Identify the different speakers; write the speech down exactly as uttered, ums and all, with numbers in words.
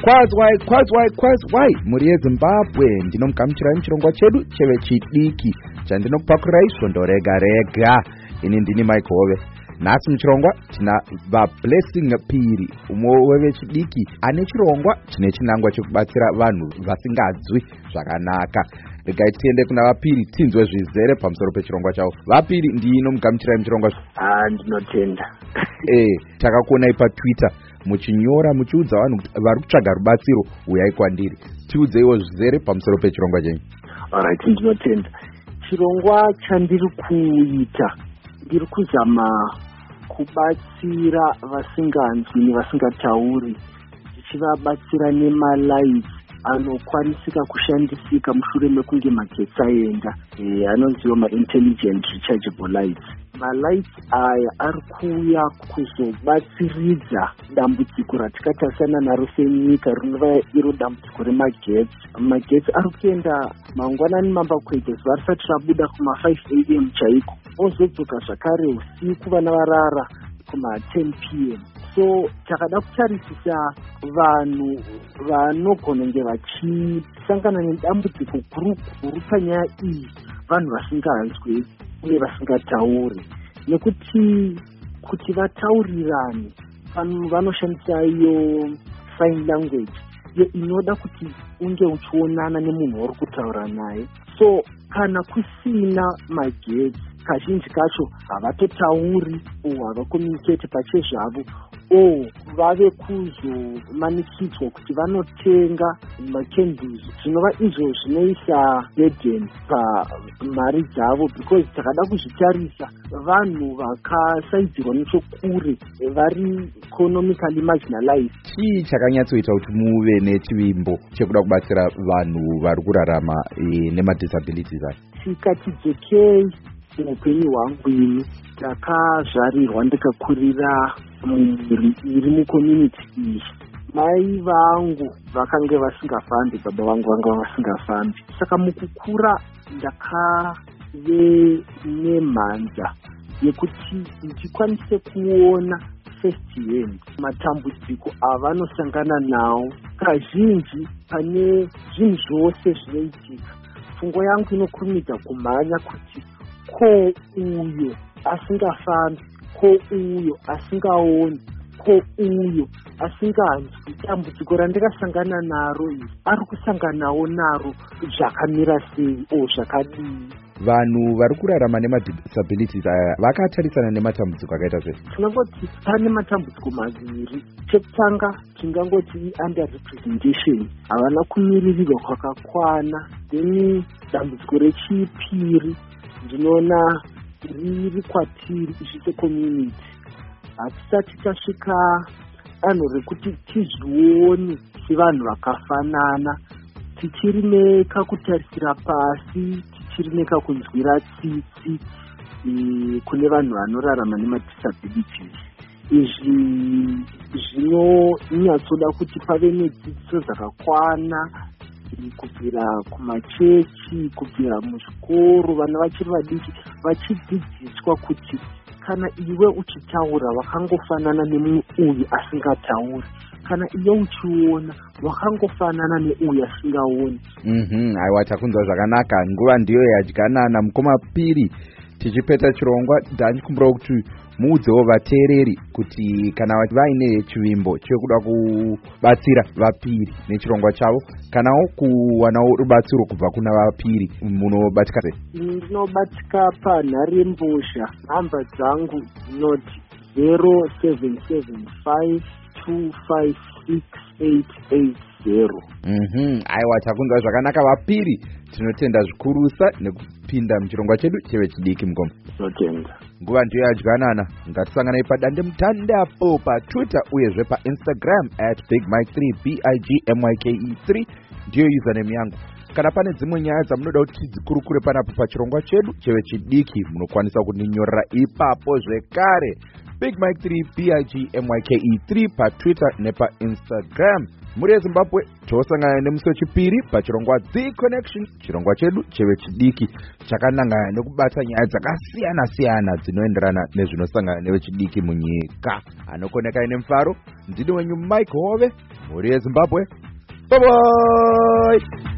Speaker 1: Kwazwai, kwazwai, kwazwai, muri yeZimbabwe, ndinomugamuchirai muchirongwa chedu chevechidiki chandinokupakurai svondo rega rega. Ini ndini Mike Hove. Nhasi muchirongwa tina vaBlessing Piri, umwe wevechidiki ane chirongwa chine chinangwa chekubatsira vanhu vasingadzwi zvakanaka. Regai tiende kuna vaPiri tinzwe zvizere pamusoro pechirongwa chavo. VaPiri, ndinomugamuchirai muchirongwa.
Speaker 2: Ah, ndinotenda.
Speaker 1: Eh, takakuonai paTwitter muchinyora muchiudza vanhu kuti vari kutsvaga rubatsiro, uyai kwandiri. Tiudzeiwo zvizere pamusoro pechirongwa chenyu.
Speaker 2: Alright, ndinotenda. Chirongwa chandiri kuita ndiri kuzama kubatsira vasinganzwi nevasingatauri, ndichivabatsira nemalights anokwanisika kushandisika mushure mekunge magetsi aenda, e, anonziwa ma-intelligent rechargeable lights. Malights aya ari kuuya kuzobatsiridza dambudziko ratikatarisana naro senyika rinova iro dambudziko remagetsi. Magetsi ari kuenda mangwanani mambakwete zuva risati rabuda kuma five a m chaiko, ozodzoka zvakare usiku vana varara kuma ten p m. So takada kutarisisa vanhu vanogona kunge vachisangana nedambudziko guru guru panyaya iyi, vanhu vasinganzwi uye vasingatauri, nekuti kuti vataurirane vanhu vanoshandisa iyo sign language iyo inoda kuti unge uchionana nemunhu uri kutaura naye. So kana kusina magetsi, kazhinji kacho havatotauri o havakomunicate pachezvavo, o vave kuzomanikidzwa kuti vanotenga macandles, zvinova izvo zvinoisa burden pamari dzavo, because takada kuzvitarisa vanhu vakasaidzirwa nechokure vari economically marginalized.
Speaker 1: Chii chakanyatsoita kuti muve nechivimbo chekuda kubatsira vanhu vari kurarama e, nemadisabilities aya?
Speaker 2: Tikatidzokei muupenyu hwangu ini, ndakazvarirwa ndikakurira mumhuri iri mucommunity iyi. Mai vangu vakanga vasingafambi, baba vangu vanga vasingafambi. Saka mukukura ndakave nemhanza yekuti ndikwanise kuona first hand matambudziko avanosangana nawo. Kazhinji pane zvinhu zvose zvinoitika, pfungwa yangu inokurumidza kumhanya kuti ko uyo asingafambi, ko uyo asingaoni, ko uyo asinganzwi, dambudziko randikasangana naro iri ari kusanganawo naro zvakamira sei o zvakadii.
Speaker 1: Vanhu vari kurarama nemadisabilities aya vakatarisana nematambudziko akaita sei?
Speaker 2: Tinongoti pane matambudziko maviri. Chekutanga tingangoti under representation, havana kumiririrwa kwakakwana. Then dambudziko rechipiri ndinoona riri kwatiri isise community, hatisati tasvika danho rekuti tizvione sevanhu vakafanana, tichiri nekakutarisira pasi, tichiri nekakunzwira tsitsi e, kune vanhu vanorarama nemadisabilities. Izvi zvinonyatsoda kuti pave nedzidziso dzakakwana kubvira kumachechi, kubvira muzvikoro, vana vachiri vadiki vachidzidziswa kuti kana iwe uchitaura wakangofanana nemumwe uyu asingatauri, kana iwe uchiona wakangofanana neuyu asingaoni.
Speaker 1: Mhm, aiwa, takunzwa zvakanaka. Nguva ndiyo yadyanana. Mukoma Piri, tichipeta chirongwa ndachikumbira kuti muudzewo vateereri kuti kana vaine chivimbo chekuda kubatsira vaPiri nechirongwa chavo, kanawo kuwanawo rubatsiro kubva kuna vaPiri, munobatika sei?
Speaker 2: Ndinobatika panharembozha. Nhamba dzangu dzinoti zero seven seven five two five six eight eight zero.
Speaker 1: Mhm, aiwa, takunzwa zvakanaka vaPiri. Tinotenda zvikurusa nekupinda muchirongwa chedu chevechidiki mukoma.
Speaker 2: Tinotenda.
Speaker 1: Nguva ndiyo yadyanana. Ngatisanganai padande mutandapo paTwitter uyezve paInstagram at big mike three, B I G M Y K E three ndiyo username yangu. Kana pane dzimwe nyaya dzamunoda kuti tidzikurukure panapo pachirongwa chedu chevechidiki, munokwanisa kundinyorera ipapo zvekare. Big Mike three, B I G M Y K E three paTwitter nepaInstagram. Muri yeZimbabwe tosangana nemusi wechipiri pachirongwa The Connection, chirongwa chedu chevechidiki chakanangana nekubata nyaya dzakasiyana siyana dzinoenderana nezvinosangana nevechidiki munyika. Anokoneka ine mfaro, ndini wenyu Mike Hove. mhuri yezimbabwe. Bye bye.